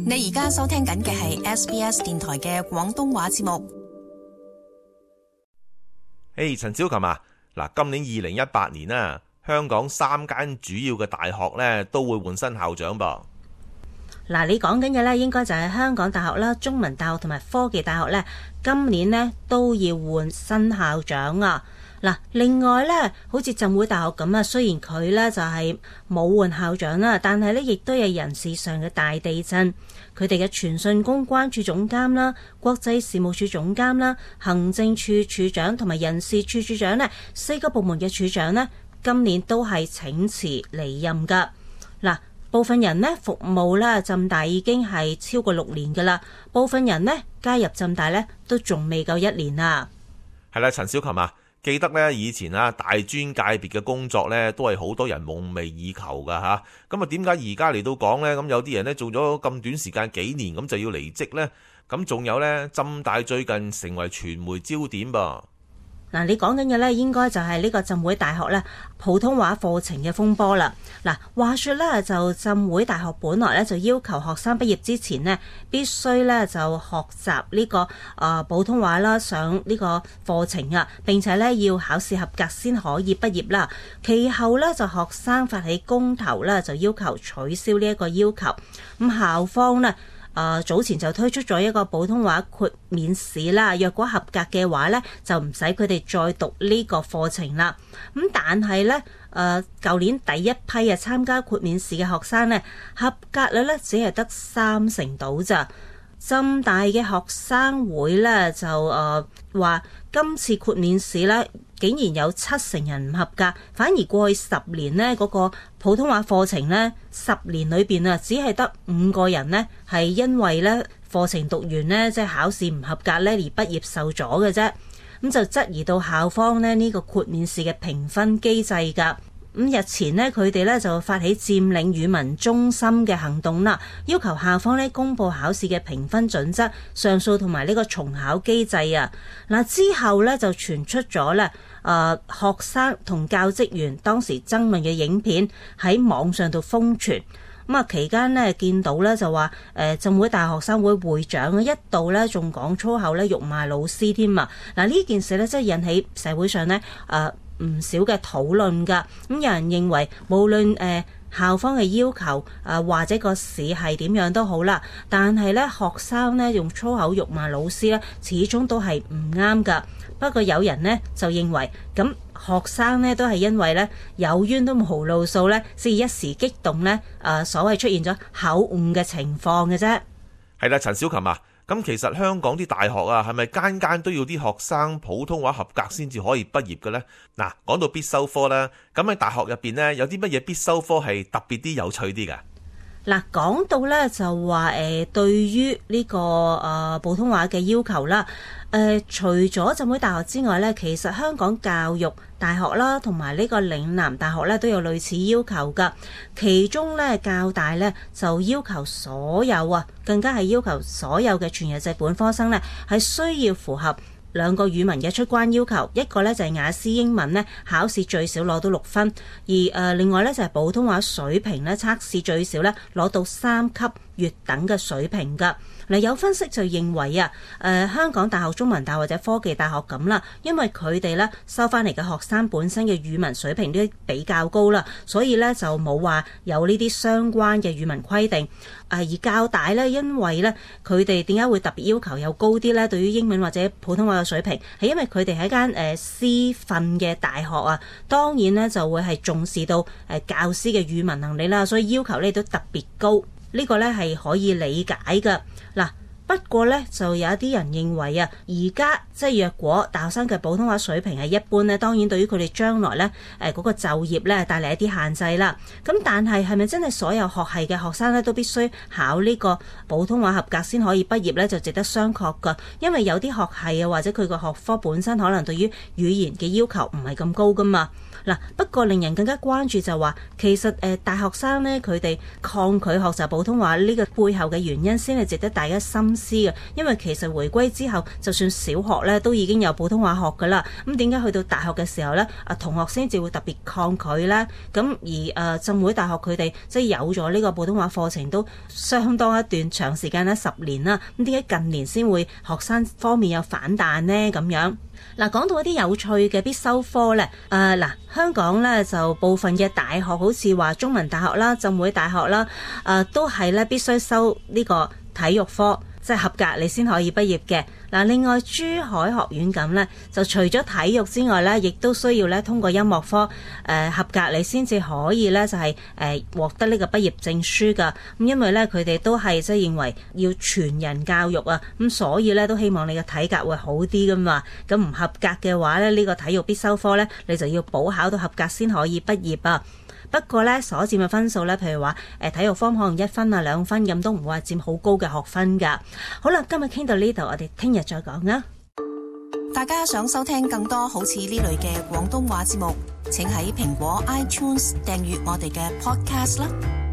你而家收聽緊嘅係 SBS 電台嘅廣東話節目。 陳小琴啊，嗱，今年2018年啊，香港3間主要嘅大學呢都會換新校長噃。 嗱，你講緊嘅呢應該就係香港大學啦、中文大學同埋科技大學呢，今年呢都要換新校長啊。嗱，另外呢，好似浸會大學咁啊，雖然佢呢就係冇換校長啦，但係呢亦都有人事上嘅大地震。佢哋嘅傳訊公關處總監啦、國際事務處總監啦、行政處處長同埋人事處處長呢，4個部門嘅處長呢，今年都係請辭離任㗎。嗱，部分人呢服務啦浸大已經係超過6年㗎啦，部分人呢加入浸大呢都仲未夠1年啊。 係啦，陳小琴啊，記得呢以前啊大專界別嘅工作呢都係好多人夢寐以求㗎吓。咁啊點解而家嚟到講呢？咁有啲人呢做咗咁短時間幾年咁就要離職呢？咁仲有呢，浸大最近成為傳媒焦點噃。 嗱，你講緊嘅呢應該就係呢個浸會大學呢普通話課程嘅風波啦。嗱，話說呢，就浸會大學本來呢就要求學生畢業之前呢必須呢就學習呢個普通話啦，上呢個課程啊，並且呢要考試合格先可以畢業啦。其後呢，就學生發起公投啦，就要求取消呢一個要求。咁校方呢，早前就推出咗一個普通話豁免試啦，若果合格嘅話呢，就唔使佢哋再讀呢個課程啦。咁但係呢，舊年第一批參加豁免試嘅學生呢，合格率呢只係得30%到咋。浸大嘅學生會呢，就話今次豁免試呢，竟然有70%人唔合格，反而過去10年呢嗰個普通話課程呢，10年裏邊啊，只係得5個人呢係因為呢課程讀完呢，即係考試唔合格呢而畢業受阻嘅啫。咁就質疑到校方呢個豁免試嘅評分機制㗎。咁日前呢，佢哋呢就發起佔領語文中心嘅行動啦，要求校方呢公佈考試嘅評分準則、上訴同埋呢個重考機制啊。嗱，之後呢就傳出咗呢學生同教職員當時爭論嘅影片喺網上度瘋傳。咁啊期間呢，見到呢就話浸會大學生會會長一度呢仲講粗口呢辱罵老師添啊。嗱，呢件事呢真係引起社會上呢唔少嘅討論㗎。咁有人認為無論校方嘅要求或者個試係點樣都好啦，但係呢學生呢用粗口辱罵老師呢始終都係唔啱㗎。不過有人呢就認為咁學生呢都係因為呢有冤都無路訴呢，先一時激動呢所謂出現咗口誤嘅情況嘅啫。 係啦，陳小琴啊，咁其實香港啲大學啊，係咪間間都要啲學生普通話合格先至可以畢業嘅呢？嗱，講到必修科啦，咁喺大學入邊呢，有啲乜嘢必修科係特別啲有趣啲㗎？ 嗱，講到呢就話對於呢個普通話嘅要求啦，除咗浸會大學之外呢，其實香港教育大學啦同埋呢個嶺南大學呢都有類似要求㗎。其中呢，教大呢就要求所有更加係要求所有嘅全日制本科生呢係需要符合2個語文嘅出關要求，一個呢就係雅思英文呢考試最少攞到6分，而另外呢就係普通話水平呢測試最少呢攞到3級乙等嘅水平㗎。嗱，有分析就認為香港大學、中文大學或者科技大學咁啦，因為佢哋呢收翻嚟嘅學生本身嘅語文水平都比較高啦，所以呢就冇話有呢啲相關嘅語文規定。而教大呢，因為呢佢哋點解會特別要求有高啲呢？對於英文或者普通話嘅水平，係因為佢哋係一間師訓嘅大學啊，當然呢就會係重視到教師嘅語文能力啦，所以要求呢都特別高。呢個呢係可以理解㗎。嗱，不過呢，就有一啲人認為而家即係若果大學生嘅普通話水平係一般呢，當然對於佢哋將來呢嗰個就業呢帶嚟一啲限制啦。咁但係咪真係所有學系嘅學生呢都必須考呢個普通話合格先可以畢業呢？就值得商榷㗎。因為有啲學系或者佢個學科本身可能對於語言嘅要求唔係咁高㗎嘛。嗱，不過令人更加關注就話，其實大學生呢，佢哋抗拒學習普通話呢個背後嘅原因，先係值得大家深思思嘅，因為其實回歸之後，就算小學咧都已經有普通話學噶啦，咁點解去到大學嘅時候咧，同學先至會特別抗拒咧？咁而浸會大學佢哋即係有咗呢個普通話課程都相當一段長時間啦，10年啦，咁點解近年先會學生方面有反彈呢？咁樣嗱，講到一啲有趣嘅必修科咧，香港咧就部分嘅大學好似話中文大學啦、浸會大學啦，都係咧必須修呢個體育科，即係合格你先可以畢業嘅。另外珠海學院咁呢，就除咗體育之外呢，亦都需要咧通過音樂科合格你先至可以呢，就係獲得呢個畢業證書㗎。咁因為呢，佢哋都係即係認為要全人教育啊，咁所以呢，都希望你嘅體格會好啲㗎嘛。咁唔合格嘅話呢，呢個體育必修科呢，你就要補考到合格先可以畢業啊。不過呢，所佔嘅分數呢，譬如話體育科可能1分啊2分咁，都唔會話佔好高嘅學分㗎。好啦，今日傾到呢度，我哋聽日再講啊。 大家想收聽更多好似呢類嘅廣東話節目，請喺蘋果 iTunes 訂閱我哋嘅 podcast 啦。